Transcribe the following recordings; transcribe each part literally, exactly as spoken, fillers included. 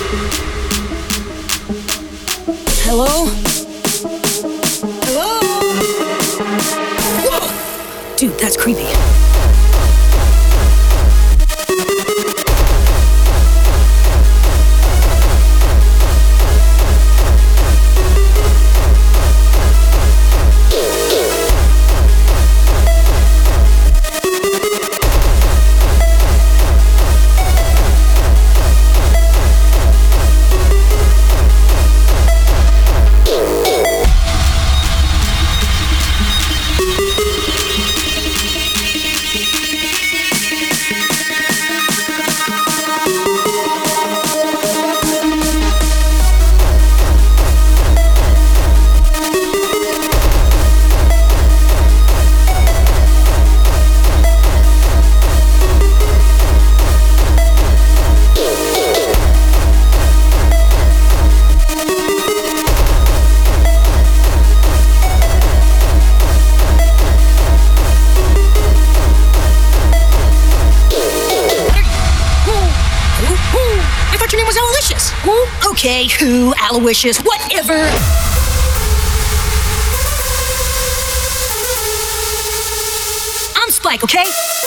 Hello? Hello? Whoa! Dude, that's creepy. Okay, who, Aloysius, whatever. I'm Spike, okay?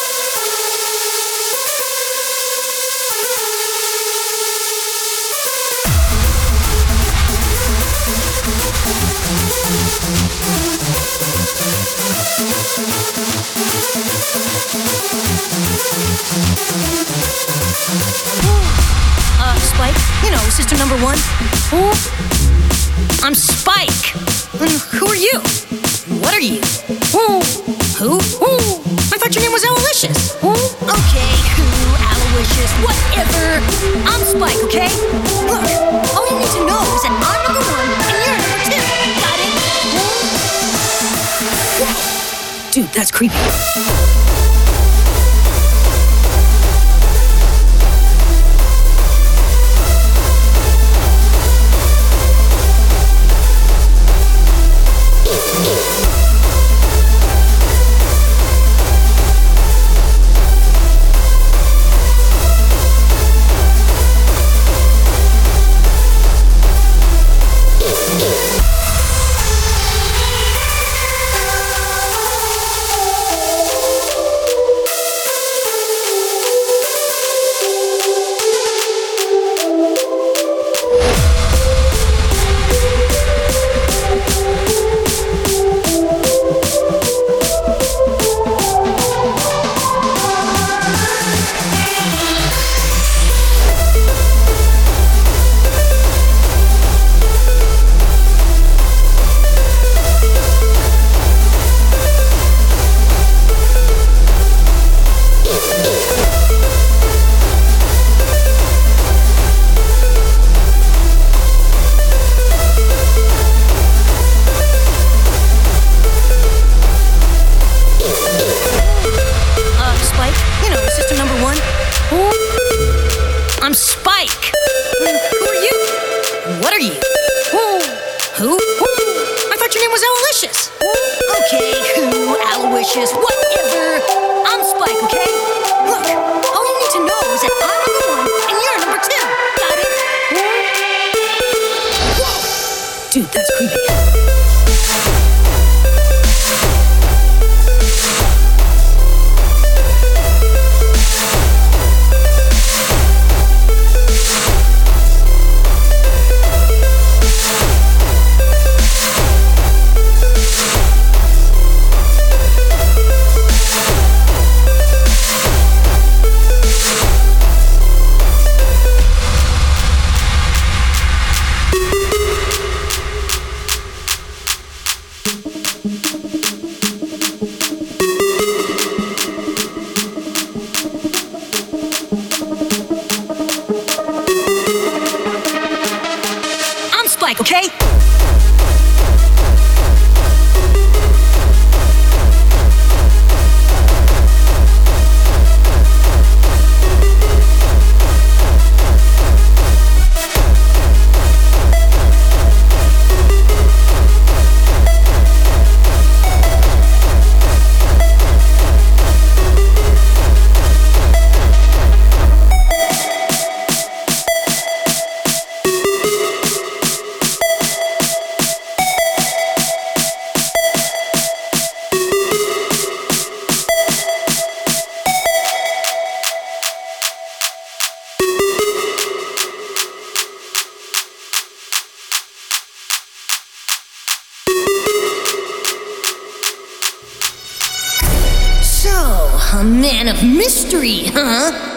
Uh, Spike, you know, sister number one. Who? I'm Spike. And who are you? What are you? Who? Who? Who? I thought your name was Aloysius. Who? Okay, who, Aloysius, whatever. I'm Spike, okay? Look, all you need to know is that I'm number one and you're number two. Got it? Whoa. Dude, that's creepy. I'm Spike. Who are you? What are you? Who? Who? Who? I thought your name was Aloysius. Okay, who, Aloysius, whatever. I'm Spike, okay? Look, all you need to know is that I'm number one and you're number two. Got it? Whoa. Dude, that's creepy. a man of mystery, huh?